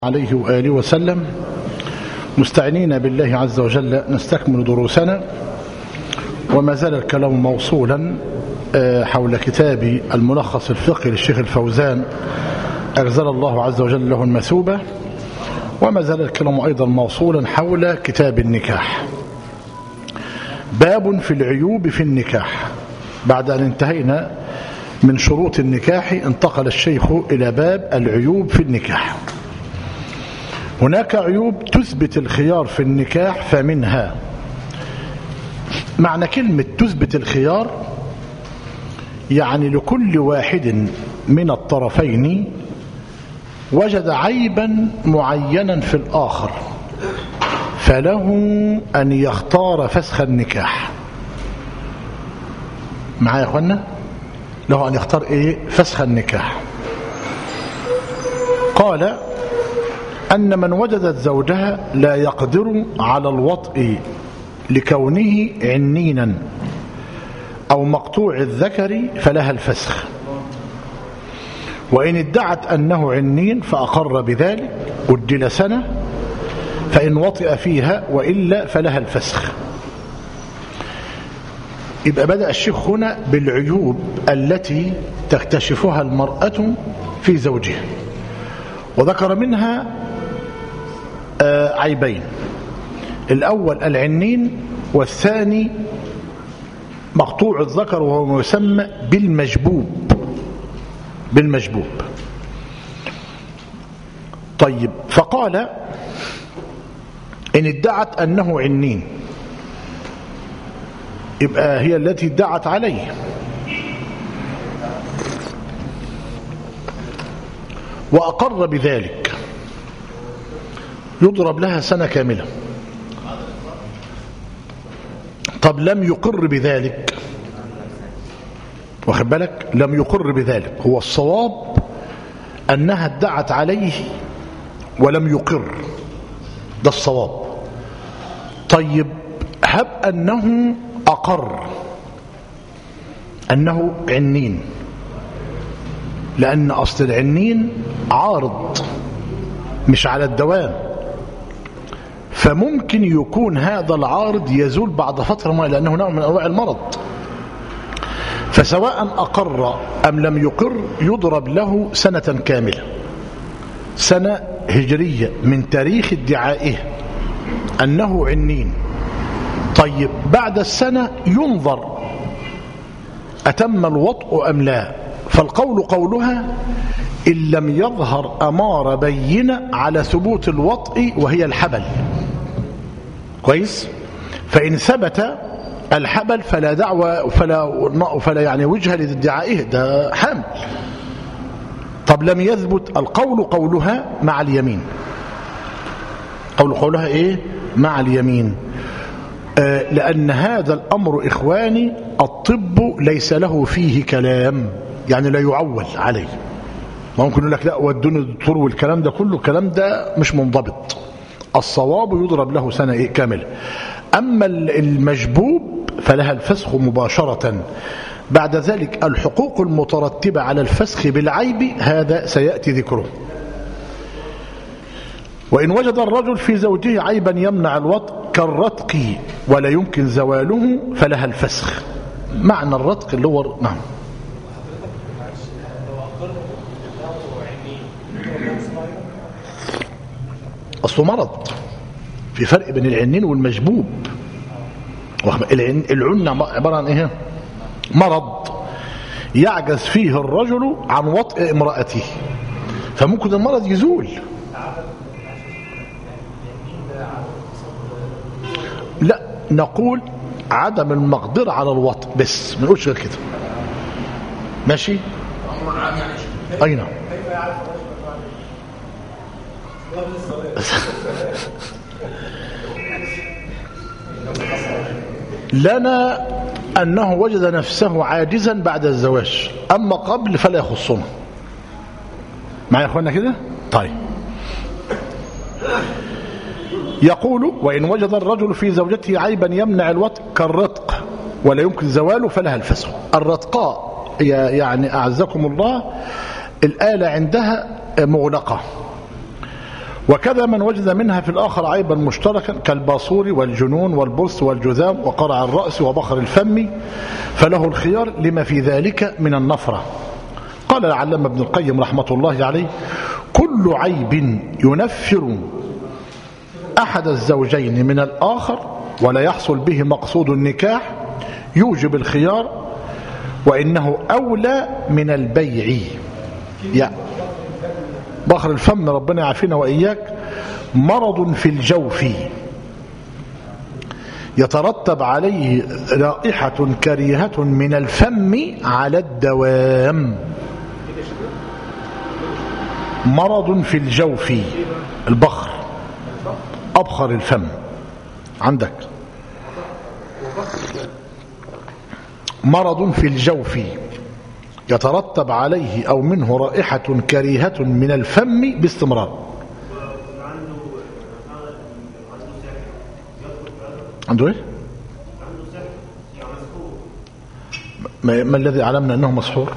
عليه وآله وسلم، مستعينين بالله عز وجل نستكمل دروسنا، وما زال الكلام موصولا حول كتاب الملخص الفقهي للشيخ الفوزان أجزل الله عز وجل له المثوبة، وما زال الكلام أيضا موصولا حول كتاب النكاح. باب في العيوب في النكاح. بعد أن انتهينا من شروط النكاح انتقل الشيخ إلى باب العيوب في النكاح. هناك عيوب تثبت الخيار في النكاح، فمنها معنى كلمة تثبت الخيار يعني لكل واحد من الطرفين وجد عيبا معينا في الآخر فله أن يختار فسخ النكاح. معايا يا أخوانا؟ له أن يختار فسخ النكاح. قال أن من وجدت زوجها لا يقدر على الوطء لكونه عنينا أو مقطوع الذكر فلها الفسخ، وإن ادعت أنه عنين فأقر بذلك أجل سنة، فإن وطئ فيها وإلا فلها الفسخ. يبقى بدأ الشيخ هنا بالعيوب التي تكتشفها المرأة في زوجها، وذكر منها عيبين: الأول العنين، والثاني مقطوع الذكر وهو ما يسمى بالمجبوب. طيب، فقال إن ادعت أنه عنين، يبقى هي التي ادعت عليه، وأقر بذلك يضرب لها سنة كاملة. طب لم يقر بذلك، واخد بالك؟ لم يقر بذلك، هو الصواب أنها ادعت عليه ولم يقر، ده الصواب. طيب، هب أنه أقر أنه عنين، لأن أصل العنين عارض مش على الدوام، فممكن يكون هذا العارض يزول بعد فترة لأنه نوع من أنواع المرض، فسواء أقر أم لم يقر يضرب له سنة كاملة، سنة هجرية من تاريخ ادعائه أنه عنين. طيب، بعد السنة ينظر أتم الوطء أم لا، فالقول قولها إن لم يظهر أمارة بينة على ثبوت الوطء وهي الحبل. كويس؟ فإن ثبت الحبل فلا دعوة فلا يعني وجه لادعائه، ده حامل. طب لم يثبت، القول قولها مع اليمين. قولها مع اليمين. لأن هذا الأمر إخواني الطب ليس له فيه كلام، يعني لا يعول عليه. ممكن يقول لك لا ودوني الدكتور والكلام ده كله، الكلام ده مش منضبط. الصواب يضرب له سنة كاملة. أما المجبوب فلها الفسخ مباشرة. بعد ذلك الحقوق المترتبة على الفسخ بالعيب هذا سيأتي ذكره. وإن وجد الرجل في زوجه عيبا يمنع الوطء كالرتق ولا يمكن زواله فلها الفسخ. معنى الرتق اللي هو نعم أصله مرض، في فرق بين العنين والمجبوب. العنة عبارة عن مرض يعجز فيه الرجل عن وطء امرأته، فممكن المرض يزول. لا، نقول عدم المقدرة على الوطء بس، ما نقولش غير كده. ماشي؟ أين؟ لنا أنه وجد نفسه عاجزا بعد الزواج، أما قبل فلا يخصنا. معايا يا أخوانا كده؟ طيب، يقول وإن وجد الرجل في زوجته عيبا يمنع الوطء كالرتق ولا يمكن زواله فلها الفسخ. الرتقاء يعني أعزكم الله الآلة عندها مغلقة، وكذا من وجد منها في الآخر عيبا مشتركا كالباصور والجنون والبرص والجذام وقرع الرأس وبخر الفم فله الخيار لما في ذلك من النفرة. قال العلامة ابن القيم رحمة الله عليه: كل عيب ينفر أحد الزوجين من الآخر ولا يحصل به مقصود النكاح يوجب الخيار، وإنه أولى من البيع. يعني بخر الفم ربنا يعافينا وإياك مرض في الجوف يترتب عليه رائحة كريهة من الفم على الدوام. مرض في الجوف، البخر، أبخر الفم عندك. مرض في الجوف يترتب عليه أو منه رائحة كريهة من الفم باستمرار. عنده ايه؟ ما الذي علمنا انه مسحور؟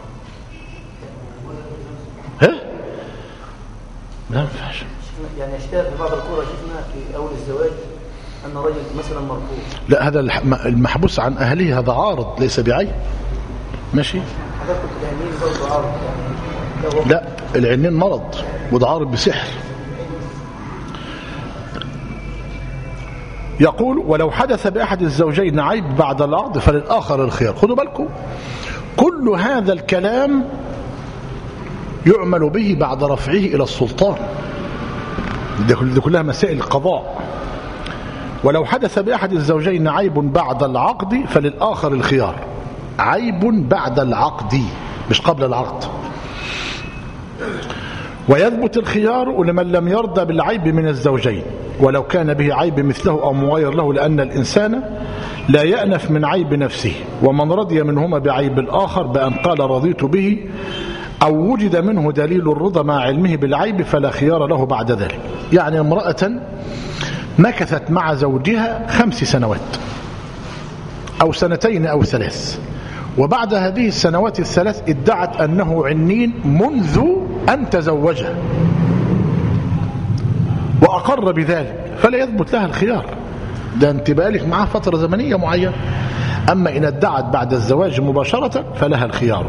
ها؟ لا ينفعش. يعني اشتهر في بعض القرى شفنا في اول الزواج ان رجل مثلا مرفوض. لا، هذا المحبوس عن اهله هذا عارض ليس بعيب. ماشي. حضرتك العينين برضه عارض يعني. لا، العينين مرض وده عارض بسحر. يقول: ولو حدث بأحد الزوجين عيب بعد العقد فللآخر الخيار. خدوا بالكم، كل هذا الكلام يعمل به بعد رفعه إلى السلطان. دي كلها مسائل القضاء. ولو حدث بأحد الزوجين عيب بعد العقد فللآخر الخيار. عيب بعد العقد مش قبل العقد. ويثبت الخيار لمن لم يرضى بالعيب من الزوجين ولو كان به عيب مثله أو مغاير له، لأن الإنسان لا يأنف من عيب نفسه، ومن رضي منهما بعيب الآخر بأن قال رضيت به أو وجد منه دليل الرضا مع علمه بالعيب فلا خيار له بعد ذلك. يعني امرأة مكثت مع زوجها 5 سنوات أو 2 أو 3، وبعد هذه السنوات ال3 ادعت أنه عنين منذ أن تزوجها وأقر بذلك، فلا يثبت لها الخيار. ده انت بقالك معاه فترة زمنية معينة. أما إن ادعت بعد الزواج مباشرة فلها الخيار.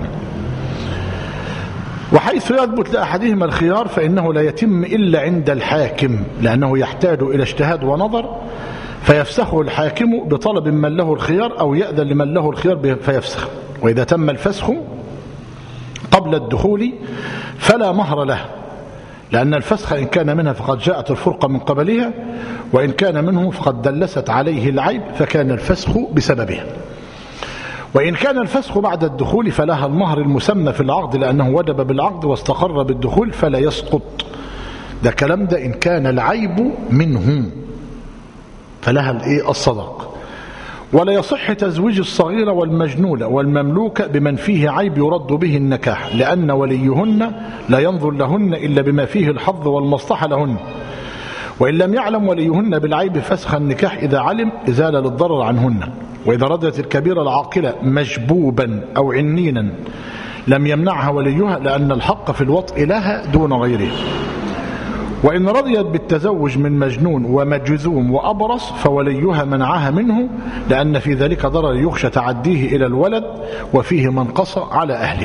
وحيث يثبت لأحدهما الخيار فإنه لا يتم إلا عند الحاكم، لأنه يحتاج إلى اجتهاد ونظر، فيفسخه الحاكم بطلب من له الخيار أو يأذن لمن له الخيار فيفسخ. وإذا تم الفسخ قبل الدخول فلا مهر له، لأن الفسخ إن كان منها فقد جاءت الفرقة من قبلها، وإن كان منه فقد دلست عليه العيب فكان الفسخ بسببها. وإن كان الفسخ بعد الدخول فلها المهر المسمى في العقد، لأنه وجب بالعقد واستقر بالدخول فلا يسقط. ده كلام ده إن كان العيب منه فلها الصدق. ولا يصح تزويج الصغيرة والمجنونة والمملوكة بمن فيه عيب يرد به النكاح، لأن وليهن لا ينظر لهن إلا بما فيه الحظ والمصلحة لهن، وإن لم يعلم وليهن بالعيب فسخ النكاح إذا علم إزالة للضرر عنهن. وإذا ردت الكبيرة العاقلة مجبوبا أو عنينا لم يمنعها وليها، لأن الحق في الوطء لها دون غيره. وإن رضيت بالتزوج من مجنون ومجذوم وأبرص فوليها منعها منه، لأن في ذلك ضرر يخشى تعديه إلى الولد وفيه منقصة على أهله.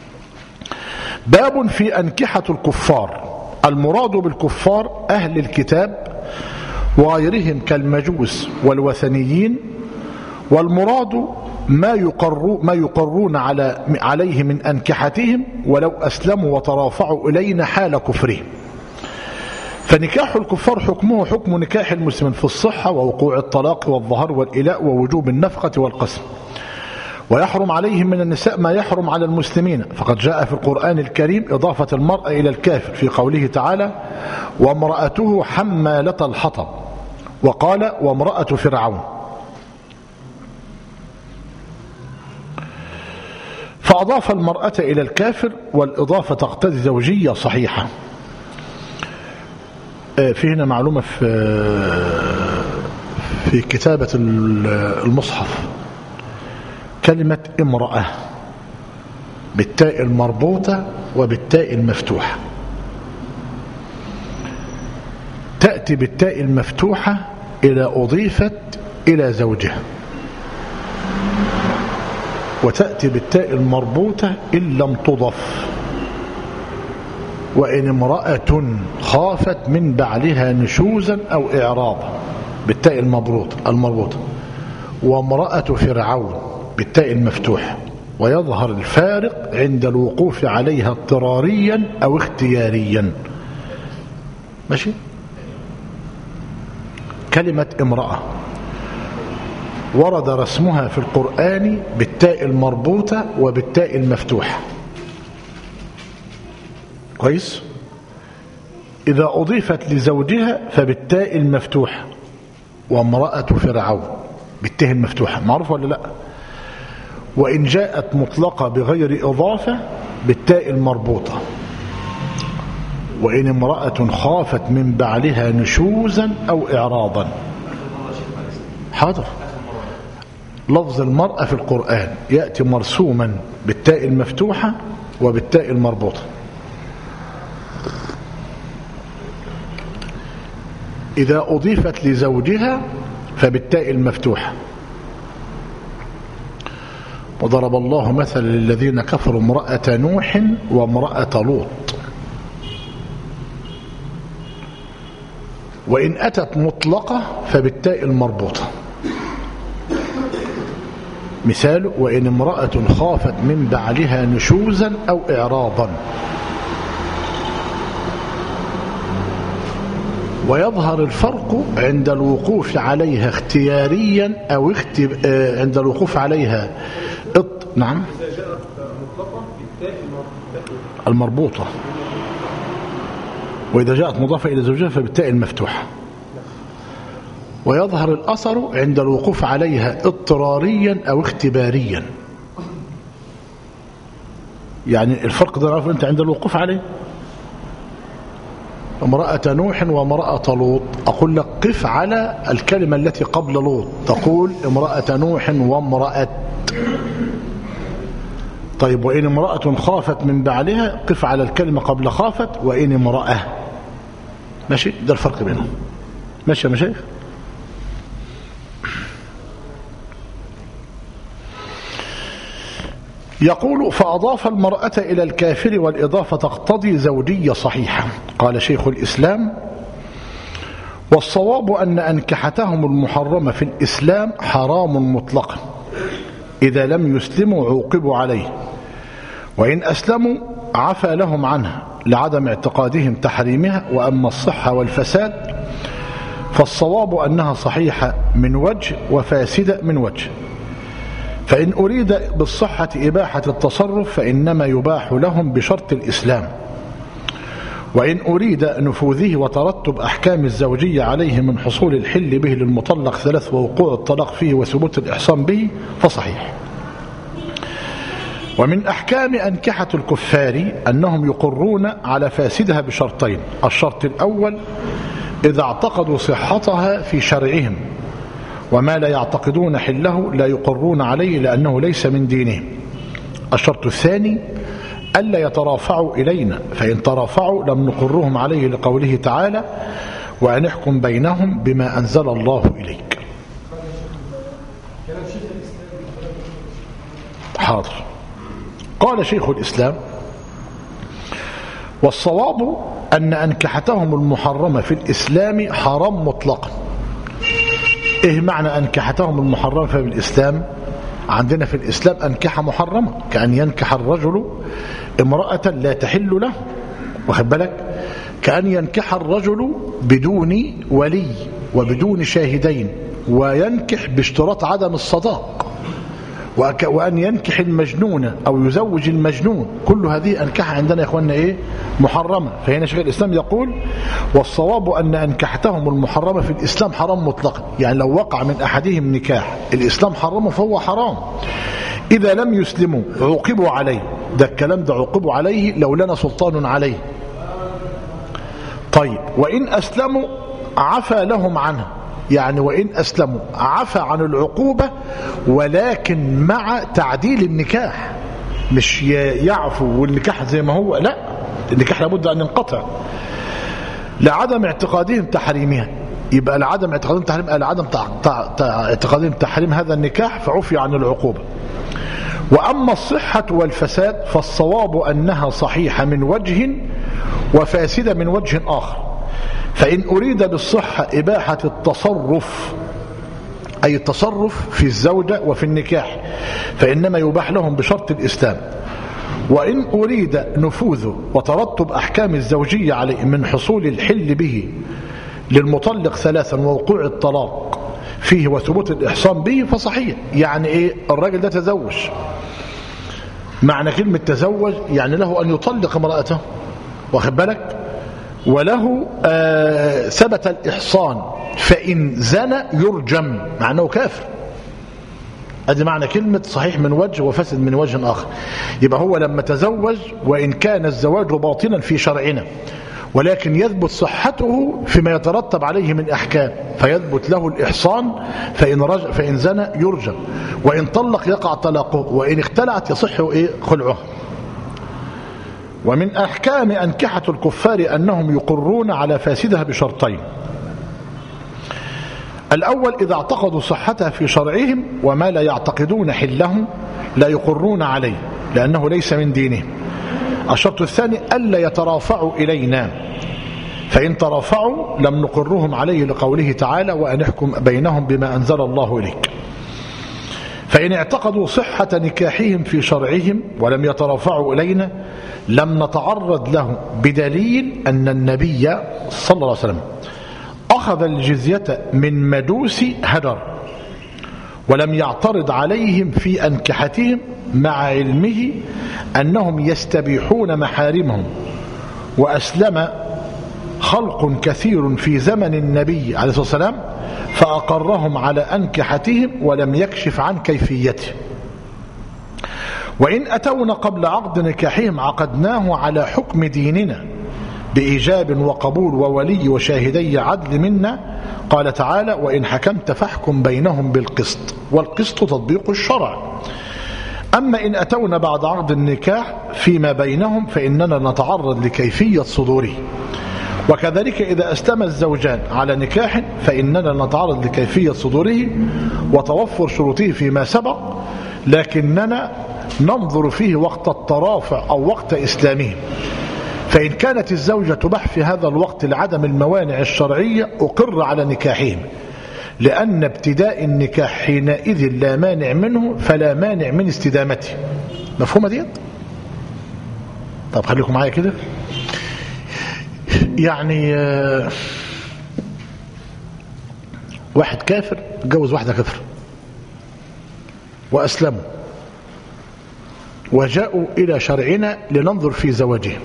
باب في أنكحة الكفار. المراد بالكفار أهل الكتاب وغيرهم كالمجوس والوثنيين، والمراد ما يقرون عليه من أنكحتهم ولو أسلموا وترافعوا إلينا حال كفرهم. فنكاح الكفار حكمه حكم نكاح المسلمين في الصحة ووقوع الطلاق والظهر والإلاء ووجوب النفقة والقسم. ويحرم عليهم من النساء ما يحرم على المسلمين، فقد جاء في القرآن الكريم إضافة المرأة إلى الكافر في قوله تعالى: وامرأته حمالة الحطب، وقال: وامرأة فرعون. فأضاف المرأة إلى الكافر، والإضافة تقتضي زوجية صحيحة. في هنا معلومة في كتابة المصحف، كلمة امرأة بالتاء المربوطة وبالتاء المفتوحة. تأتي بالتاء المفتوحة إذا أضيفت إلى زوجها، وتأتي بالتاء المربوطة إن لم تضف. وإن امرأة خافت من بعلها نشوزا أو إعراضا بالتاء المربوطة، وامرأة فرعون بالتاء المفتوحة، ويظهر الفارق عند الوقوف عليها اضطراريا أو اختياريا. ماشي. كلمة امرأة ورد رسمها في القرآن بالتاء المربوطة وبالتاء المفتوحة. كويس. إذا أضيفت لزوجها فبالتاء المفتوحة، وامرأة فرعون بالتاء المفتوحة، معروف ولا لا؟ وإن جاءت مطلقة بغير إضافة بالتاء المربوطة. وإن امرأة خافت من بعلها نشوزا أو إعراضا. حاضر. لفظ المرأة في القرآن يأتي مرسوما بالتاء المفتوحة وبالتاء المربوطة. إذا أضيفت لزوجها فبالتاء المفتوحة. وضرب الله مثلا للذين كفروا امرأة نوح وامرأة لوط. وإن أتت مطلقة فبالتاء المربوطة. مثال: وإن امرأة خافت من بعلها نشوزا أو إعراضا. ويظهر الفرق عند الوقوف عليها اختياريا أو عند الوقوف عليها نعم إذا جاءت مطلقة بالتاء المربوطة، وإذا جاءت مضافة إلى زوجها فبالتاء المفتوحة. ويظهر الأثر عند الوقوف عليها اضطراريا أو اختباريا. يعني الفرق ده نعرفه أنت عند الوقوف عليه. امرأة نوح وامرأة لوط، أقول لك قف على الكلمة التي قبل لوط، تقول امرأة نوح وامرأة. طيب وإن امرأة خافت من بعلها قف على الكلمة قبل خافت وإن امرأة. ماشي. ده الفرق بينهم. ماشي يا مشايخ. يقول: فأضاف المرأة إلى الكافر والإضافة تقتضي زوجية صحيحة. قال شيخ الإسلام: والصواب أن أنكحتهم المحرمة في الإسلام حرام مطلقا، إذا لم يسلموا عوقبوا عليه، وإن أسلموا عفى لهم عنها لعدم اعتقادهم تحريمها. وأما الصحة والفساد فالصواب أنها صحيحة من وجه وفاسدة من وجه. فإن أريد بالصحة إباحة التصرف فإنما يباح لهم بشرط الإسلام، وإن أريد نفوذه وترتب أحكام الزوجية عليه من حصول الحل به للمطلق 3 ووقوع الطلاق فيه وثبوت الإحصان به فصحيح. ومن أحكام أنكحة الكفار أنهم يقرون على فاسدها بشرطين: الشرط الأول إذا اعتقدوا صحتها في شرعهم، وما لا يعتقدون حله لا يقرون عليه لأنه ليس من دينهم. الشرط الثاني ألا يترافعوا إلينا، فإن ترافعوا لم نقرهم عليه لقوله تعالى: وأن احكم بينهم بما أنزل الله إليك. حاضر. قال شيخ الإسلام: والصواب أن أنكحتهم المحرمة في الإسلام حرام مطلقا. إيه معنى أنكحتهم المحرمة في الإسلام؟ عندنا في الإسلام أنكحة محرمة، كأن ينكح الرجل امرأة لا تحل له، واخد بالك؟ كأن ينكح الرجل بدون ولي وبدون شاهدين، وينكح باشتراط عدم الصداق، وأن ينكح المجنون أو يزوج المجنون. كل هذه أنكحة عندنا يا إخواننا إيه؟ محرمة. فهنا شيخ الإسلام يقول: والصواب أن أنكحتهم المحرمة في الإسلام حرام مطلقا. يعني لو وقع من أحدهم نكاح الإسلام حرمه فهو حرام. إذا لم يسلموا عوقبوا عليه. ده الكلام ده عوقبوا عليه لو لنا سلطان عليه. طيب وإن أسلموا عفى لهم عنه. يعني وإن أسلموا عفى عن العقوبة، ولكن مع تعديل النكاح، مش يعفو والنكاح زي ما هو، لا، النكاح لابد أن ينقطع. لعدم اعتقادهم تحريمها. يبقى لعدم اعتقادهم تحريم، لعدم اعتقادهم تحريم هذا النكاح فعفي عن العقوبة. وأما الصحة والفساد فالصواب أنها صحيحة من وجه وفاسدة من وجه آخر. فإن أريد بالصحة إباحة التصرف، أي التصرف في الزوجة وفي النكاح، فإنما يباح لهم بشرط الإسلام. وإن أريد نفوذه وترتب أحكام الزوجية عليه من حصول الحل به للمطلق ثلاثا ووقوع الطلاق فيه وثبوت الإحصان به فصحيح. يعني إيه؟ الراجل ده تزوج، معنى كلمة تزوج يعني له أن يطلق امرأته، واخد بالك، وله ثبت الإحصان، فإن زنى يرجم، معناه كافر. ادي معنى كلمة صحيح من وجه وفسد من وجه آخر. يبقى هو لما تزوج وإن كان الزواج باطلا في شرعنا، ولكن يثبت صحته فيما يترتب عليه من أحكام، فيثبت له الإحصان، فإن زنى يرجم، وإن طلق يقع طلاقه، وإن اختلعت يصح خلعه. ومن أحكام أنكحة الكفار أنهم يقرون على فاسدها بشرطين: الأول إذا اعتقدوا صحتها في شرعهم، وما لا يعتقدون حله لا يقرون عليه لأنه ليس من دينهم. الشرط الثاني ألا يترافعوا إلينا، فإن ترافعوا لم نقرهم عليه لقوله تعالى: وأن احكم بينهم بما أنزل الله إليك. فإن اعتقدوا صحة نكاحهم في شرعهم ولم يترافعوا إلينا لم نتعرض له بدليل أن النبي صلى الله عليه وسلم أخذ الجزية من مجوس هدر ولم يعترض عليهم في أنكحتهم، مع علمه أنهم يستبيحون محارمهم. وأسلم خلق كثير في زمن النبي عليه الصلاة والسلام فأقرهم على أنكحتهم ولم يكشف عن كيفيته. وإن أتونا قبل عقد نكاحهم عقدناه على حكم ديننا بإيجاب وقبول وولي وشاهدي عدل منا. قال تعالى: وإن حكمت فاحكم بينهم بالقسط، والقسط تطبيق الشرع. أما إن أتونا بعد عقد النكاح فيما بينهم فإننا نتعرض لكيفية صدوره. وكذلك إذا أسلم الزوجان على نكاح فإننا نتعرض لكيفية صدوره وتوفر شروطه فيما سبق، لكننا ننظر فيه وقت الترافع أو وقت إسلامه. فإن كانت الزوجة تباح في هذا الوقت لعدم الموانع الشرعية أقر على نكاحهم، لأن ابتداء النكاح حينئذ لا مانع منه فلا مانع من استدامته. مفهومة دي؟ طب خليكم معايا كده. يعني واحد كافر اتجوز واحدة كافر وأسلموا وجاءوا إلى شرعنا لننظر في زواجهم،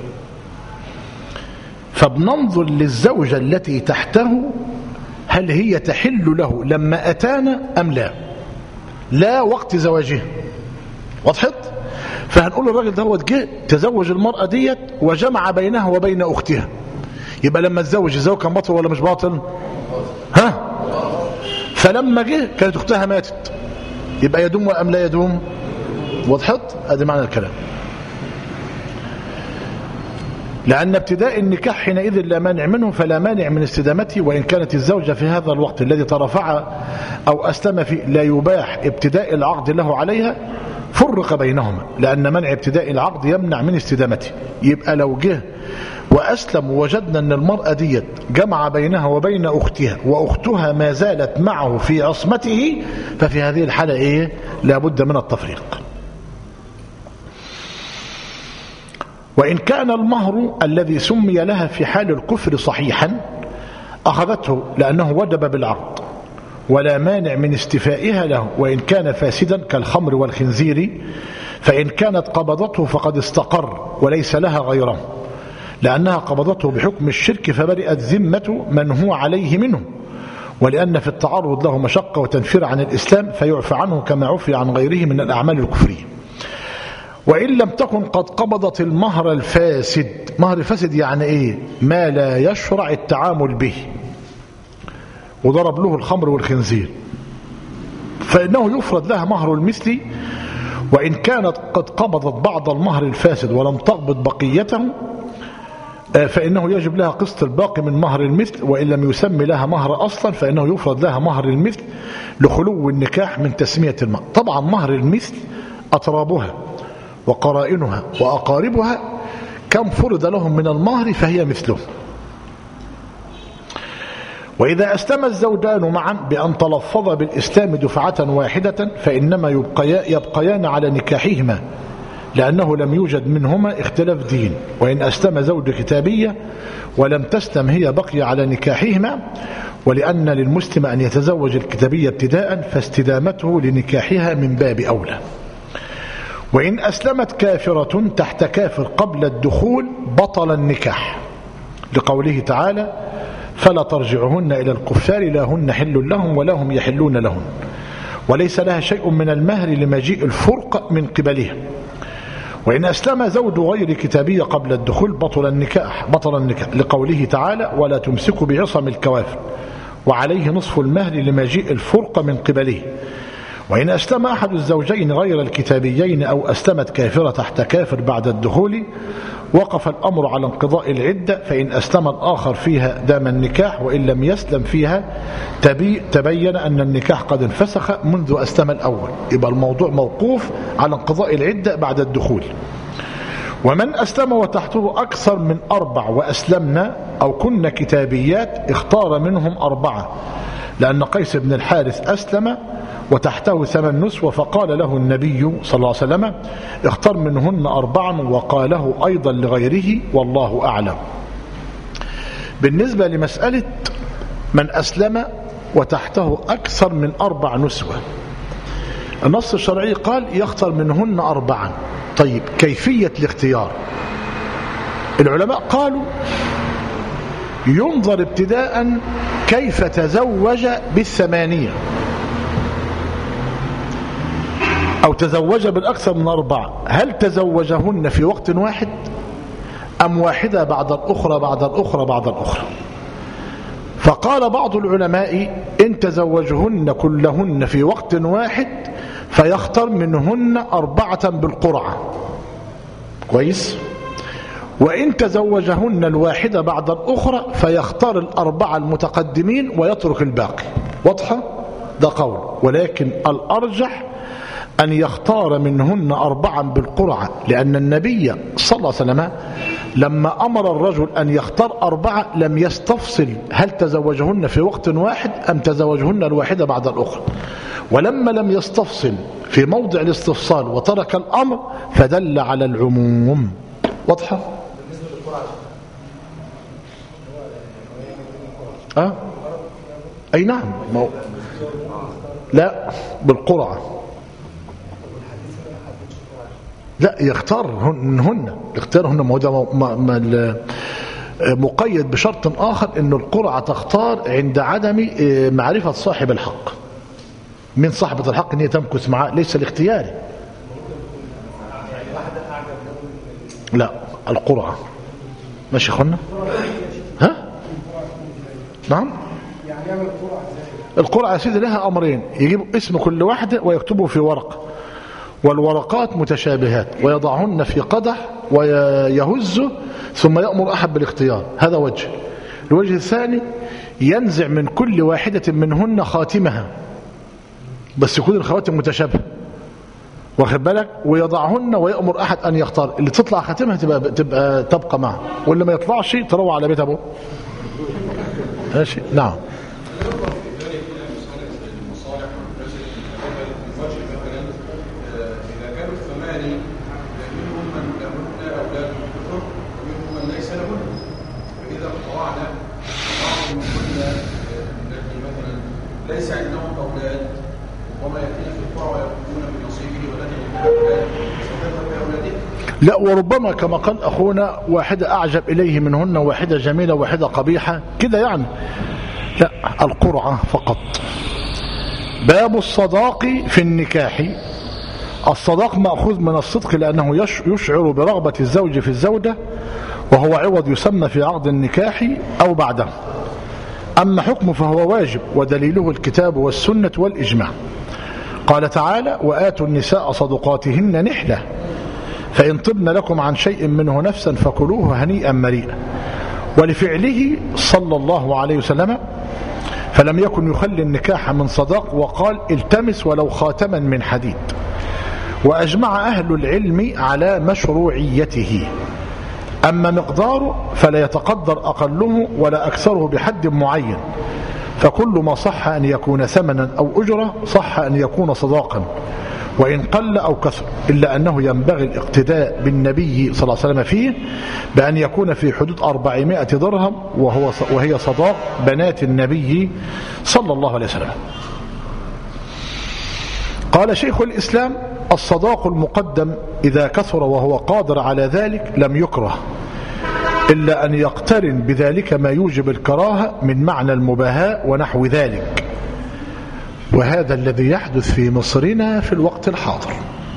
فبننظر للزوجة التي تحته هل هي تحل له لما أتانا أم لا، لا وقت زواجه. وضحت؟ فهنقول الراجل ده هو جه تزوج المرأة ديت وجمع بينها وبين أختها، يبقى لما تزوج الزوج كان باطل ولا مش باطل؟ ها؟ فلما جه كانت أختها ماتت، يبقى يدوم أم لا يدوم؟ وضحت؟ هذا معنى الكلام. لأن ابتداء النكاح حينئذ لا مانع منه فلا مانع من استدامته. وإن كانت الزوجة في هذا الوقت الذي ترفع أو أسلم فيه لا يباح ابتداء العقد له عليها فرق بينهما، لأن منع ابتداء العقد يمنع من استدامته. يبقى لو جه وأسلم ووجدنا أن المرأة ديت جمع بينها وبين أختها وأختها ما زالت معه في عصمته، ففي هذه الحالة لابد من التفريق. وإن كان المهر الذي سمي لها في حال الكفر صحيحا أخذته لأنه وجب بالعقد ولا مانع من استفائها له. وإن كان فاسدا كالخمر والخنزير فإن كانت قبضته فقد استقر وليس لها غيره، لأنها قبضته بحكم الشرك فبرئت ذمة من هو عليه منه، ولأن في التعرض له مشقة وتنفير عن الإسلام فيعفى عنه كما عفي عن غيره من الأعمال الكفرية. وإن لم تكن قد قبضت المهر الفاسد. مهر الفاسد يعني ما لا يشرع التعامل به، وضرب له الخمر والخنزير، فإنه يفرض لها مهر المثل. وإن كانت قد قبضت بعض المهر الفاسد ولم تقبض بقيته فإنه يجب لها قسط الباقي من مهر المثل، وإن لم يسمي لها مهر أصلا فإنه يفرض لها مهر المثل لخلو النكاح من تسمية المهر. طبعا مهر المثل أطرابها وقرائنها وأقاربها كم فرض لهم من المهر فهي مثله. وإذا أسلم الزوجان معا بأن تلفظ بالإسلام دفعة واحدة فإنما يبقيان على نكاحهما، لأنه لم يوجد منهما اختلاف دين. وإن أسلم زوج كتابية ولم تسلم هي بقي على نكاحهما، ولأن للمسلم أن يتزوج الكتابية ابتداء فاستدامته لنكاحها من باب أولى. وإن أسلمت كافرة تحت كافر قبل الدخول بطل النكاح، لقوله تعالى: فلا ترجعهن إلى الكفار لا هن حل لهم ولا هم يحلون لهم، وليس لها شيء من المهر لمجيء الفرق من قبلها. وإن أسلم زوج غير كتابية قبل الدخول بطل النكاح، لقوله تعالى: ولا تمسكوا بعصم الكوافر وعليه نصف المهر لمجيء الفرق من قبله. وإن أسلم أحد الزوجين غير الكتابيين أو أسلمت كافرة تحت كافر بعد الدخول وقف الأمر على انقضاء العدة، فإن أسلم الآخر فيها دام النكاح، وإن لم يسلم فيها تبين أن النكاح قد انفسخ منذ أسلم الأول. يبقى الموضوع موقوف على انقضاء العدة بعد الدخول. ومن أسلم وتحته أكثر من 4 وأسلمنا أو كنا كتابيات اختار منهم 4، لأن قيس بن الحارث أسلم وتحته 8 نسوة، فقال له النبي صلى الله عليه وسلم: اختر منهن 4، وقاله أيضا لغيره والله أعلم. بالنسبة لمسألة من أسلم وتحته أكثر من 4 نسوة، النص الشرعي قال يختار منهن 4. طيب كيفية الاختيار؟ العلماء قالوا ينظر ابتداء كيف تزوج بال8 أو تزوج بالأكثر من 4، هل تزوجهن في وقت واحد أم واحدة بعد الأخرى بعد الأخرى بعد الأخرى؟ فقال بعض العلماء إن تزوجهن كلهن في وقت واحد فيختار منهن 4 بالقرعة، كويس. وإن تزوجهن الواحدة بعد الأخرى فيختار 4 المتقدمين ويترك الباقي. واضحة؟ ده قول، ولكن الأرجح أن يختار منهن 4 بالقرعة، لأن النبي صلى الله عليه وسلم لما أمر الرجل أن يختار 4 لم يستفصل هل تزوجهن في وقت واحد أم تزوجهن الواحدة بعد الأخرى، ولما لم يستفصل في موضع الاستفصال وترك الأمر فدل على العموم. واضحة؟ بالنسبة للقرعة أي نعم، لا بالقرعة، لا يختارهن ما هو مقيد بشرط آخر، أن القرعة تختار عند عدم معرفة صاحب الحق من صاحبة الحق، أن هي تمكث معه، ليس الاختياري. لا القرعة ماشي اخوانا. ها نعم، القرعة يا سيدي لها أمرين: يجيبوا اسم كل واحدة ويكتبوا في ورقة، والورقات متشابهات، ويضعهن في قدح ويهزه ثم يأمر أحد بالاختيار. هذا وجه. الوجه الثاني ينزع من كل واحدة منهن خاتمها، بس يكون الخواتم متشابهة، واخد بالك، ويضعهن ويأمر أحد أن يختار. اللي تطلع خاتمها تبقى معه، واللي ما يطلعش تروح على بيت أبوه. ماشي. نعم. ليس عندهم أولاد وما يأتينا في القرى ويأخذون من نصيبه والتي أولاد بأولاده. لا، وربما كما قال أخونا واحدة أعجب إليه منهن، واحدة جميلة، واحدة قبيحة كده يعني. لا، القرعة فقط. باب الصداق في النكاح. الصداق مأخوذ من الصدق، لأنه يشعر برغبة الزوج في الزوجة، وهو عوض يسمى في عقد النكاح أو بعده. أما حكمه فهو واجب، ودليله الكتاب والسنة والإجماع. قال تعالى: وآتوا النساء صدقاتهن نحلة، فإن طبن لكم عن شيء منه نفسا فكلوه هنيئا مريئا. ولفعله صلى الله عليه وسلم فلم يكن يخلي النكاح من صداق، وقال التمس ولو خاتما من حديد. وأجمع أهل العلم على مشروعيته، أما مقداره فلا يتقدر أقله ولا أكثره بحد معين، فكل ما صح أن يكون ثمنا أو أجرة صح أن يكون صداقا وإن قل أو كثر، إلا أنه ينبغي الاقتداء بالنبي صلى الله عليه وسلم فيه بأن يكون في حدود 400 درهم، وهي صداق بنات النبي صلى الله عليه وسلم. قال شيخ الإسلام: الصداق المقدم إذا كثر وهو قادر على ذلك لم يكره، إلا أن يقترن بذلك ما يوجب الكراهة من معنى المباهاة ونحو ذلك، وهذا الذي يحدث في مصرنا في الوقت الحاضر.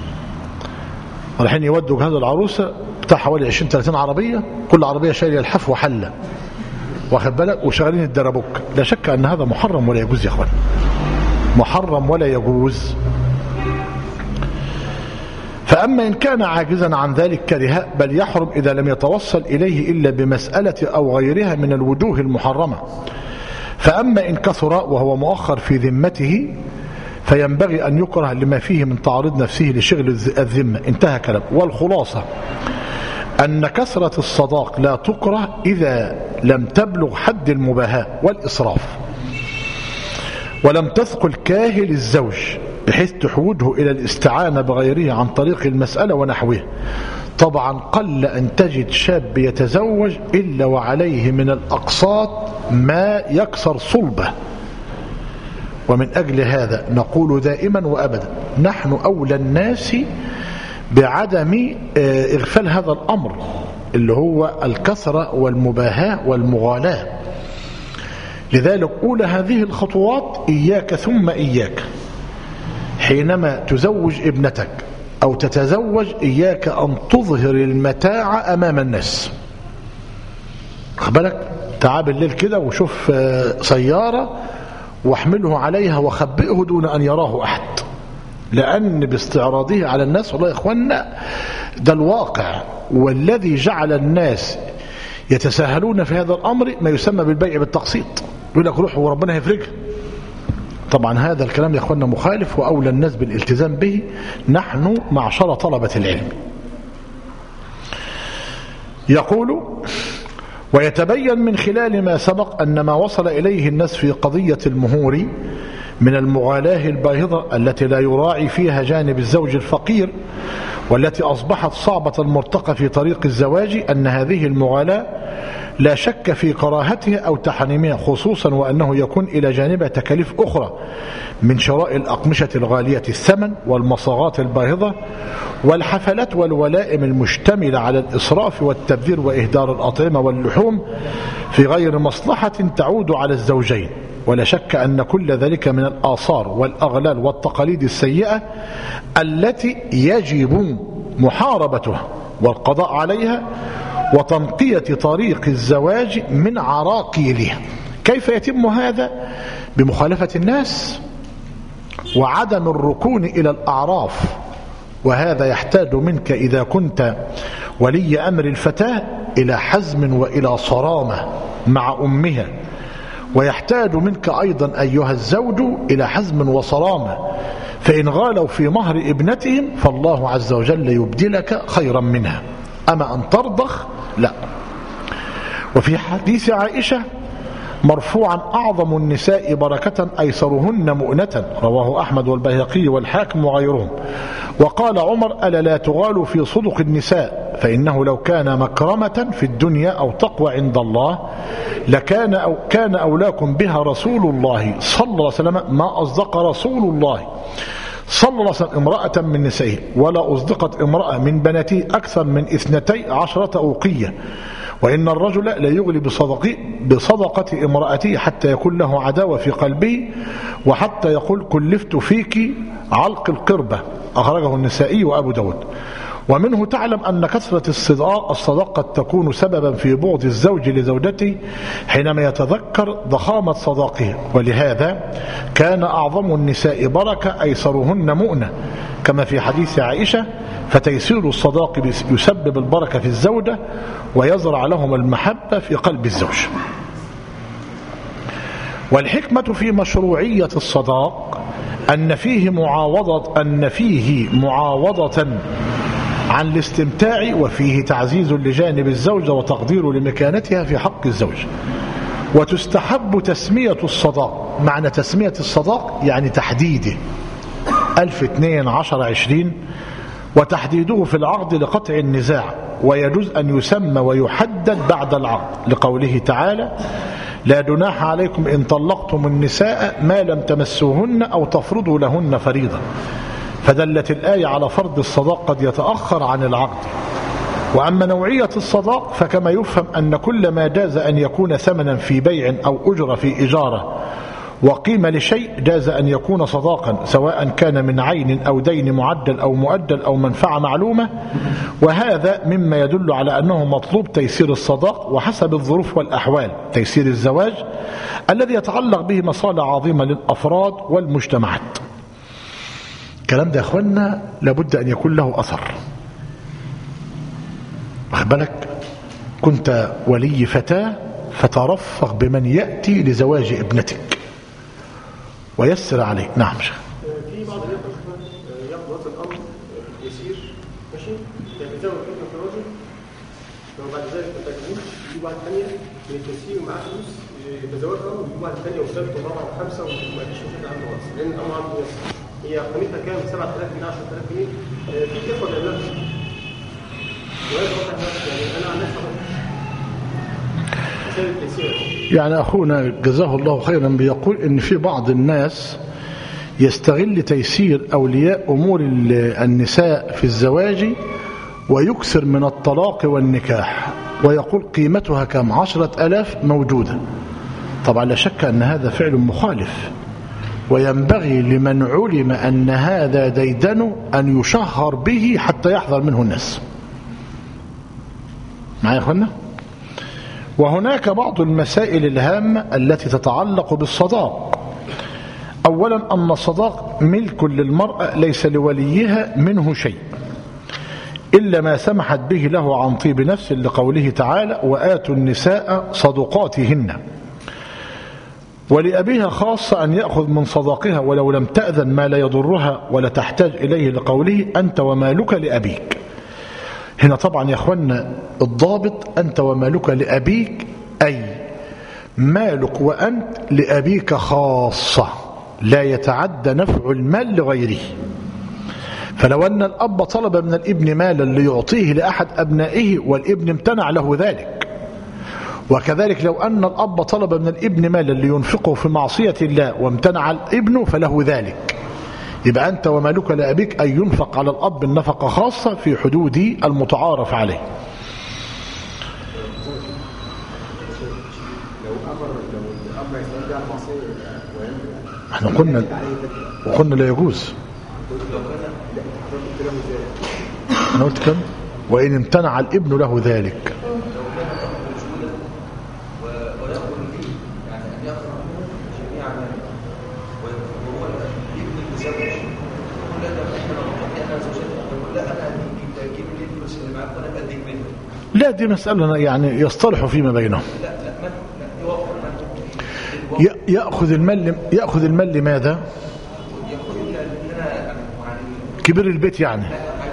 الحين يودوا جهاز العروسة بتاع حوالي 20-30 عربية، كل عربية شايلة الحف وحلة، واخد بالك، وشغالين الدربوك. لا شك أن هذا محرم ولا يجوز يا أخوان، محرم ولا يجوز. فأما إن كان عاجزا عن ذلك كره، بل يحرم إذا لم يتوصل إليه إلا بمسألة أو غيرها من الوجوه المحرمة. فأما إن كثر وهو مؤخر في ذمته فينبغي أن يكره لما فيه من تعريض نفسه لشغل الذمة. انتهى كلام. والخلاصة أن كثرة الصداق لا تكره إذا لم تبلغ حد المباهاة والإسراف، ولم تثقل كاهل الزوج بحيث تحوده إلى الاستعانة بغيره عن طريق المسألة ونحوه. طبعا قل أن تجد شاب يتزوج إلا وعليه من الأقساط ما يكسر صلبه. ومن أجل هذا نقول دائما وأبدا نحن أولى الناس بعدم إغفال هذا الأمر اللي هو الكثرة والمباهاة والمغالاة. لذلك أولى هذه الخطوات إياك ثم إياك. حينما تزوج ابنتك أو تتزوج إياك أن تظهر المتاع أمام الناس. خبالك تعال بالليل كده وشوف سيارة واحمله عليها وخبئه دون أن يراه أحد، لأن باستعراضه على الناس والله يا إخوانا ده الواقع. والذي جعل الناس يتساهلون في هذا الأمر ما يسمى بالبيع بالتقسيط. يقول لك روح وربنا يفرجها. طبعا هذا الكلام يا إخوانا مخالف، وأولى الناس بالالتزام به نحن معشر طلبة العلم. يقول: ويتبين من خلال ما سبق أن ما وصل إليه الناس في قضية المهور من المغالاة الباهظة التي لا يراعي فيها جانب الزوج الفقير، والتي أصبحت صعبة المرتقى في طريق الزواج، أن هذه المغالاة لا شك في كراهتها أو تحريمها، خصوصا وأنه يكون إلى جانبها تكاليف أخرى من شراء الأقمشة الغالية الثمن والمصاغات الباهظة والحفلات والولائم المشتملة على الإسراف والتبذير وإهدار الأطعمة واللحوم في غير مصلحة تعود على الزوجين. ولا شك أن كل ذلك من الآثار والأغلال والتقاليد السيئة التي يجب محاربتها والقضاء عليها وتنقية طريق الزواج من عراقيلها. كيف يتم هذا؟ بمخالفة الناس وعدم الركون إلى الأعراف. وهذا يحتاج منك إذا كنت ولي أمر الفتاة إلى حزم وإلى صرامة مع أمها، ويحتاج منك أيضا أيها الزوج إلى حزم وصرامة، فإن غالوا في مهر ابنتهم فالله عز وجل يبدلك خيرا منها. أما أن ترضخ لا. وفي حديث عائشة مرفوعا: أعظم النساء بركة أيسرهن مؤنة، رواه أحمد والبيهقي والحاكم وغيرهم. وقال عمر: ألا لا تغالوا في صدق النساء، فإنه لو كان مكرمة في الدنيا أو تقوى عند الله كان أولاكم بها رسول الله صلى الله عليه وسلم، ما أصدق رسول الله صلى الله عليه وسلم امرأة من نسائه، ولا أصدقت امرأة من بناته أكثر من 12 أوقية. وإن الرجل لا يغلي بصدقة امرأته حتى يكون له عداوة في قلبه، وحتى يقول: كلفت فيك علق القربة. أخرجه النسائي وأبو داود. ومنه تعلم أن كثرة الصداق قد تكون سببا في بغض الزوج لزوجته حينما يتذكر ضخامة صداقه، ولهذا كان أعظم النساء بركة أيسرهن مؤنة، كما في حديث عائشة: فتيسير الصداق يسبب البركة في الزوجة ويزرع لهم المحبة في قلب الزوج. والحكمة في مشروعية الصداق أن فيه معاوضة عن الاستمتاع، وفيه تعزيز لجانب الزوجة وتقدير لمكانتها في حق الزوج. وتستحب تسمية الصداق. معنى تسمية الصداق يعني تحديده 1000 2 10 20، وتحديده في العقد لقطع النزاع، ويجوز أن يسمى ويحدد بعد العقد لقوله تعالى: لا جناح عليكم إن طلقتم النساء ما لم تمسوهن أو تفرضوا لهن فريضة، فدلت الآية على فرض الصداق قد يتأخر عن العقد. وأما نوعية الصداق فكما يفهم أن كل ما جاز أن يكون ثمنا في بيع أو أجرة في إجارة وقيمة لشيء جاز أن يكون صداقا، سواء كان من عين أو دين معدل أو مؤجل أو منفعة معلومة. وهذا مما يدل على أنه مطلوب تيسير الصداق وحسب الظروف والأحوال، تيسير الزواج الذي يتعلق به مصالح عظيمة للأفراد والمجتمعات. الكلام ده يا أخوانا لابد أن يكون له أثر. واخد بالك؟ كنت ولي فتاة فترفق بمن يأتي لزواج ابنتك ويسر عليه. نعم شيخ. في بعض الناس ياخذ هذا الامر يسير ماشي، يتزوج ابنه في الرجل وبعد ذلك ما تجوز، يجيب واحد ثانيه من التيسير ومعاه فلوس يتزوجها، ويجيب واحد ثانيه وثالثه ورابعه وخمسه وما فيش مشكله عنده خالص، لان الامر عنده يسير. هي قيمتها كام؟ 7000 جنيه 10000 جنيه. في كيف ولا لا؟ يعني انا عن نفسي يعني أخونا جزاه الله خيرا بيقول إن في بعض الناس يستغل تيسير أولياء أمور النساء في الزواج ويكثر من الطلاق والنكاح، ويقول قيمتها كم؟ 10,000 موجودة. طبعا لا شك أن هذا فعل مخالف، وينبغي لمن علم أن هذا ديدن أن يشهر به حتى يحذر منه الناس. معايا يا أخوانا؟ وهناك بعض المسائل الهامة التي تتعلق بالصداق. أولا أن الصداق ملك للمرأة ليس لوليها منه شيء إلا ما سمحت به له عن طيب نفس، لقوله تعالى: وآتوا النساء صدقاتهن. ولأبيها خاصة أن يأخذ من صداقها ولو لم تأذن ما لا يضرها ولا تحتاج إليه، لقوله: أنت ومالك لأبيك. هنا طبعا يا أخوانا الضابط أنت ومالك لأبيك، أي مالك وأنت لأبيك خاصة، لا يتعدى نفع المال لغيره. فلو أن الأب طلب من الابن مالا ليعطيه لأحد أبنائه والابن امتنع له ذلك، وكذلك لو أن الأب طلب من الابن مالا لينفقه في معصية الله وامتنع الابن فله ذلك. يبقى أنت ومالك لأبيك أن ينفق على الأب النفقة خاصة في حدود المتعارف عليه. احنا قلنا لا يجوز. انا قلت كم؟ وإن امتنع الابن له ذلك. لا دي مسألة يعني يصطلحوا فيما بينهم. يأخذ المال لماذا؟ كبير البيت يعني.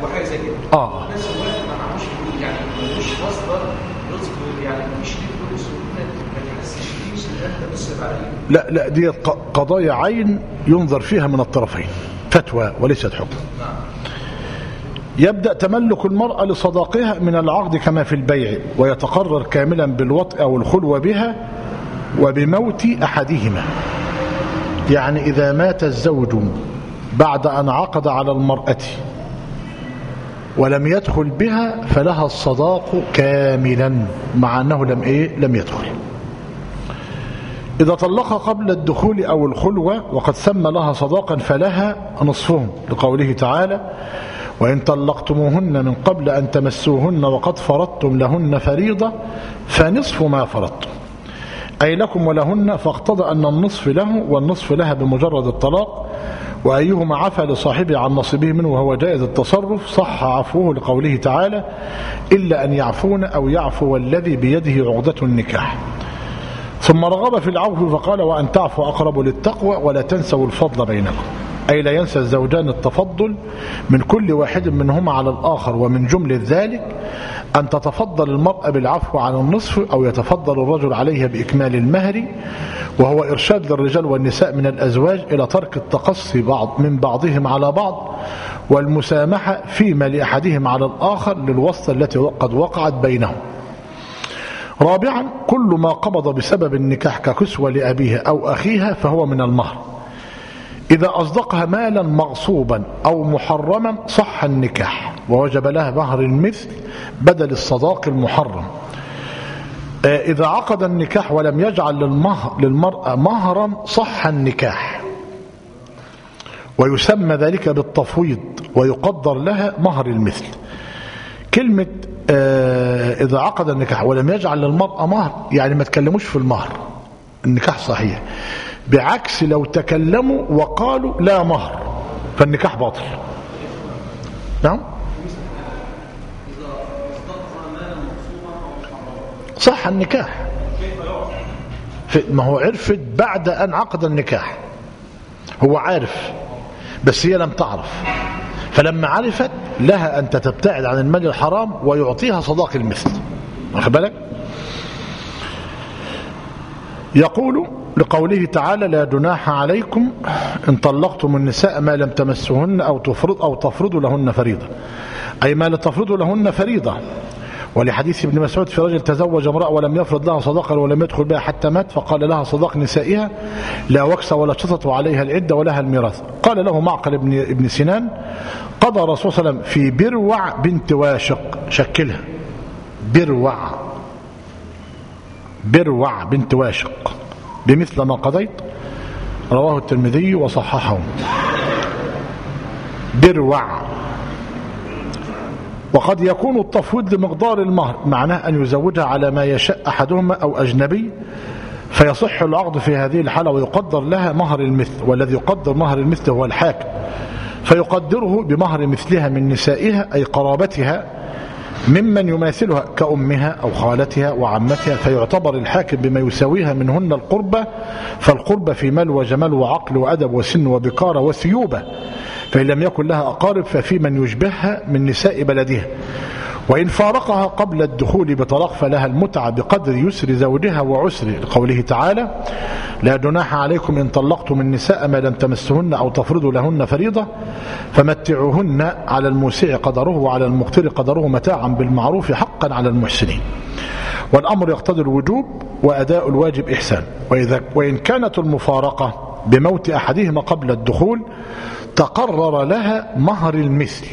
لا دي قضايا عين ينظر فيها من الطرفين، فتوى وليست حكم. يبدأ تملك المرأة لصداقها من العقد كما في البيع، ويتقرر كاملا بالوطء أو الخلوة بها وبموت أحدهما. يعني إذا مات الزوج بعد أن عقد على المرأة ولم يدخل بها فلها الصداق كاملا مع أنه لم يدخل. إذا طلق قبل الدخول أو الخلوة وقد سمى لها صداقا فلها نصفهم، لقوله تعالى: وإن طلقتموهن من قبل أن تمسوهن وقد فرضتم لهن فريضة فنصف ما فرضتم، أي لكم ولهن، فاقتضى أن النصف له والنصف لها بمجرد الطلاق، وأيهما عفى لصاحبه عن نصيبه منه وهو جائز التصرف صح عفوه لقوله تعالى إلا أن يعفون أو يعفو الذي بيده عقدة النكاح. ثم رغب في العفو فقال وأن تعفوا أقرب للتقوى ولا تنسوا الفضل بينكم، أي لا ينسى الزوجان التفضل من كل واحد منهما على الآخر، ومن جملة ذلك أن تتفضل المرأة بالعفو عن النصف أو يتفضل الرجل عليها بإكمال المهر، وهو إرشاد للرجال والنساء من الأزواج إلى ترك التقصي من بعضهم على بعض والمسامحة فيما لأحدهم على الآخر للوصلة التي قد وقعت بينهم. رابعا كل ما قبض بسبب النكاح ككسوة لأبيها أو أخيها فهو من المهر، إذا أصدقها مالا مغصوبا أو محرما صح النكاح ووجب لها مهر المثل بدل الصداق المحرم. إذا عقد النكاح ولم يجعل للمرأة مهرا صح النكاح، ويسمى ذلك بالتفويض ويقدر لها مهر المثل. كلمة إذا عقد النكاح ولم يجعل للمرأة مهر يعني ما تكلموش في المهر، النكاح صحيح، بعكس لو تكلموا وقالوا لا مهر فالنكاح باطل. نعم صح النكاح، ما هو عرفت بعد أن عقد النكاح، هو عارف بس هي لم تعرف، فلما عرفت لها أن تبتعد عن المال الحرام ويعطيها صداق المثل. واخد بالك؟ يقول لقوله تعالى لا جناح عليكم إن طلقتم النساء ما لم تمسوهن أو تفرضوا لهن فريضة، أي ما لا تفرضوا لهن فريضة. ولحديث ابن مسعود في رجل تزوج امرأة ولم يفرض لها صداقا ولم يدخل بها حتى مات فقال لها صداق نسائها لا وكس ولا شطط وعليها العدة ولها الميراث. قال له معقل ابن سنان قضى الرسول صلى الله عليه وسلم في بروع بنت واشق، شكلها بروع بنت واشق بمثل ما قضيت، رواه الترمذي وصححه. بروع. وقد يكون التفويض لمقدار المهر، معناه أن يزوجها على ما يشاء أحدهما أو أجنبي، فيصح العقد في هذه الحالة ويقدر لها مهر المثل، والذي يقدر مهر المثل هو الحاكم، فيقدره بمهر مثلها من نسائها أي قرابتها ممن يماثلها كأمها أو خالتها وعمتها، فيعتبر الحاكم بما يساويها منهن القربة، فالقربة في مال وجمال وعقل وأدب وسن وبكارة وثيوبة، فإن لم يكن لها أقارب ففي من يشبهها من نساء بلدها. وإن فارقها قبل الدخول بطلاق فلها المتعة بقدر يسر زوجها وعسره، لقوله تعالى لا جناح عليكم إن طلقتم النساء ما لم تمسهن أو تفرضوا لهن فريضة فمتعوهن على الموسع قدره وعلى المقتر قدره متاعا بالمعروف حقا على المحسنين. والأمر يقتضي الوجوب وأداء الواجب إحسان. وإن كانت المفارقة بموت أحدهما قبل الدخول تقرر لها مهر المثل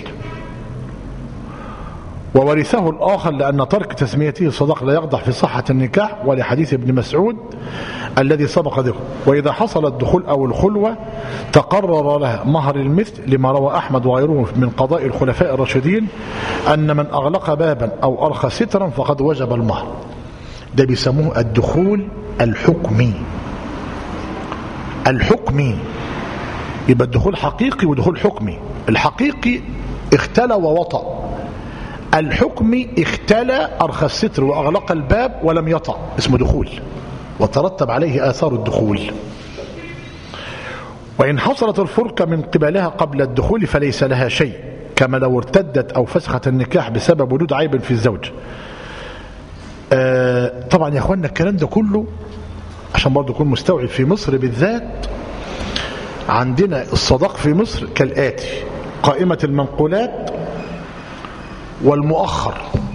وورثه الآخر، لأن ترك تسميته صداق لا يقدح في صحة النكاح، ولحديث ابن مسعود الذي سبق ذكره. وإذا حصل الدخول أو الخلوة تقرر لها مهر المثل، لما روى أحمد وغيره من قضاء الخلفاء الراشدين أن من أغلق بابا أو أرخى سترا فقد وجب المهر. ده بيسموه الدخول الحكمي. يبقى الدخول حقيقي ودخول حكمي. الحقيقي اختلى ووطأ، الحكمي اختلى أرخى الستر وأغلق الباب ولم يطأ، اسمه دخول وترتب عليه آثار الدخول. وإن حصلت الفرقة من قبلها قبل الدخول فليس لها شيء، كما لو ارتدت أو فسخت النكاح بسبب وجود عيب في الزوج. طبعا يا أخوانا الكلام ده كله عشان برضو يكون مستوعب. في مصر بالذات عندنا الصداق في مصر كالآتي: قائمة المنقولات والمؤخر.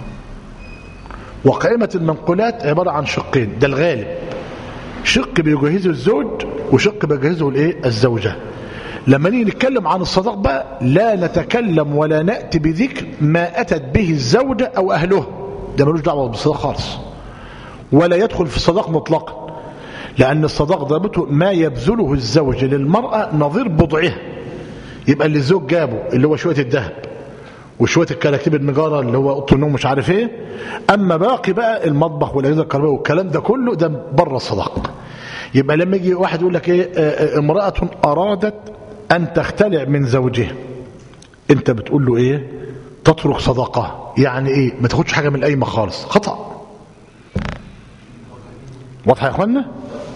وقائمة المنقولات عبارة عن شقين، ده الغالب، شق بيجهزه الزوج وشق بيجهزه الزوجة. لما نيجي نتكلم عن الصداق بقى لا نتكلم ولا نأتي بذكر ما أتت به الزوجة أو أهله، ده ملوش دعوة بالصداق خالص، ولا يدخل في الصداق مطلقا، لأن الصداق ضابطه ما يبذله الزوج للمرأة نظير بضعها. يبقى اللي الزوج جابه اللي هو شوية الذهب وشويه الكراكيب النجاره اللي هو اوضه النوم مش عارف ايه. اما باقي بقى المطبخ والاجهزه الكهربائيه والكلام ده كله ده بره الصداقه. يبقى لما يجي واحد يقول لك ايه امراه ارادت ان تختلع من زوجها، انت بتقول له ايه؟ تترك صداقه. يعني ايه؟ ما تاخدش حاجه من القايمه خالص، خطا. واضحه يا اخوانا؟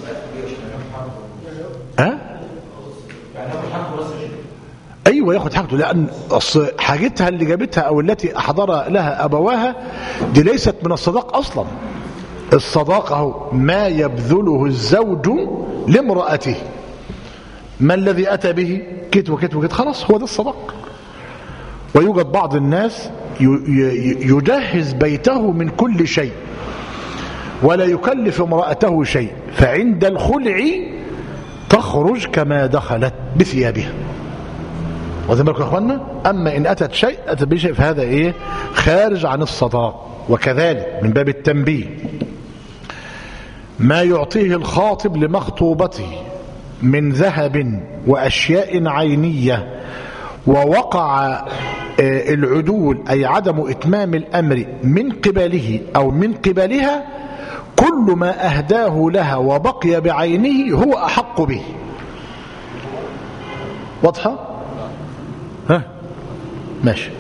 ايوه ياخد حاجته، لان اصل حاجتها اللي جابتها او التي احضر لها ابواها دي ليست من الصداق اصلا. الصداقه هو ما يبذله الزوج لامراته. ما الذي اتى به؟ كت وكت وكت، خلاص هو ده الصداق. ويوجد بعض الناس يجهز بيته من كل شيء ولا يكلف امرأته شيء، فعند الخلع تخرج كما دخلت بثيابها. واخدين بالكم يا اخوانا؟ اما ان اتت بشيء فهذا ايه؟ خارج عن الصداق. وكذلك من باب التنبيه ما يعطيه الخاطب لمخطوبته من ذهب واشياء عينيه ووقع العدول أي عدم إتمام الأمر من قبله أو من قبلها، كل ما أهداه لها وبقي بعينه هو أحق به. واضحة؟ ها ماشي.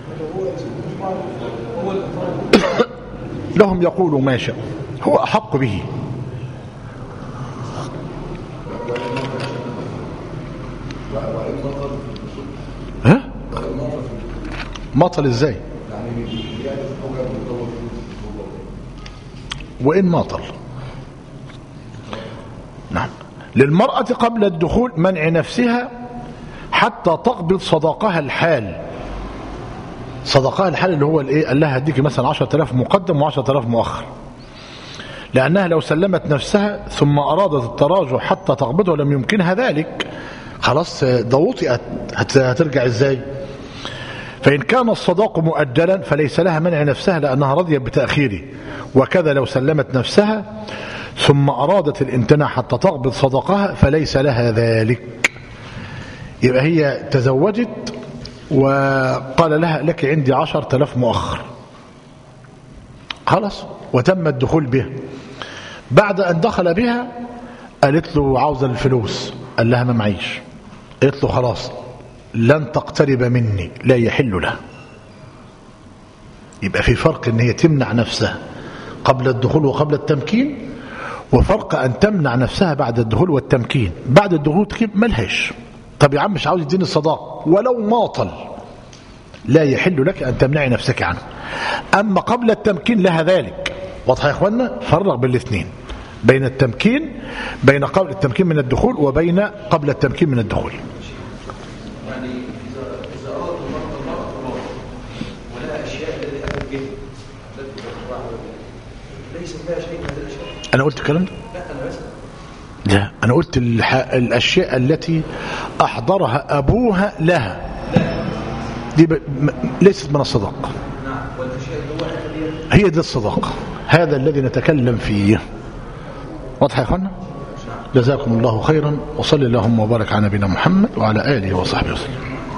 لهم يقولوا ما شاء، هو أحق به. ها؟ مطل ازاي؟ وإن مطل. نعم. للمرأة قبل الدخول منع نفسها حتى تقبض صداقها الحال. صداقها الحال اللي هو الايه؟ قال لها هديكي مثلا 10,000 مقدم و10,000 مؤخر، لأنها لو سلمت نفسها ثم أرادت التراجع حتى تقبضه لم يمكنها ذلك، خلاص ده وطئت، هترجع ازاي؟ فإن كان الصداق مؤجلا فليس لها منع نفسها لأنها رضيت بتأخيره، وكذا لو سلمت نفسها ثم أرادت الامتناع حتى تقبض صداقها فليس لها ذلك. يبقى هي تزوجت وقال لها لك عندي 10,000 مؤخر، خلاص وتم الدخول بها. بعد أن دخل بها قالت له عاوزة الفلوس، قال لها ما معيش. قالت له خلاص لن تقترب مني، لا يحل له. يبقى في فرق ان هي تمنع نفسها قبل الدخول وقبل التمكين، وفرق ان تمنع نفسها بعد الدخول والتمكين. بعد الدخول والتمكين ملهاش. طب يا عم مش عاوز يديني الصداق ولو ماطل، لا يحل لك ان تمنعي نفسك عنه. اما قبل التمكين لها ذلك. واضح يا اخوانا؟ فرق بين الاثنين، بين التمكين، بين قبل التمكين من الدخول وبين قبل التمكين من الدخول. يعني إذا أردت المرأة ولها أشياء التي أتت به ليس فيها شيء من هذه الأشياء. أنا قلت الكلام ده؟ لا أنا قلت الأشياء التي أحضرها أبوها لها دي ليست من الصداقة. نعم. والأشياء هي دي الصداقة، هذا الذي نتكلم فيه. واضح يا أخوانا؟ جزاكم الله خيرا، وصلي اللهم وبارك على نبينا محمد وعلى آله وصحبه وسلم.